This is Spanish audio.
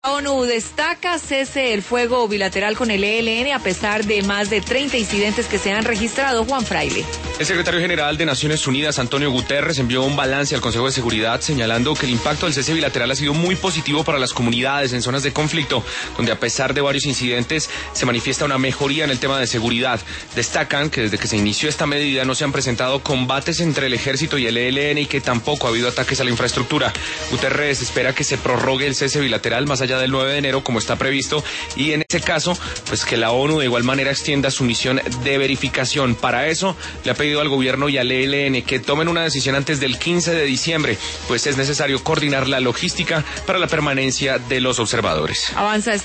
La ONU destaca cese el fuego bilateral con el ELN a pesar de más de 30 incidentes que se han registrado. Juan Fraile. El secretario general de Naciones Unidas, Antonio Guterres, envió un balance al Consejo de Seguridad señalando que el impacto del cese bilateral ha sido muy positivo para las comunidades en zonas de conflicto, donde a pesar de varios incidentes se manifiesta una mejoría en el tema de seguridad. Destacan que desde que se inició esta medida no se han presentado combates entre el ejército y el ELN y que tampoco ha habido ataques a la infraestructura. Guterres espera que se prorrogue el cese bilateral más allá del 9 de enero como está previsto y en ese caso pues que la ONU de igual manera extienda su misión de verificación. Para eso le ha pedido al gobierno y al ELN que tomen una decisión antes del 15 de diciembre, pues es necesario coordinar la logística para la permanencia de los observadores. Avanza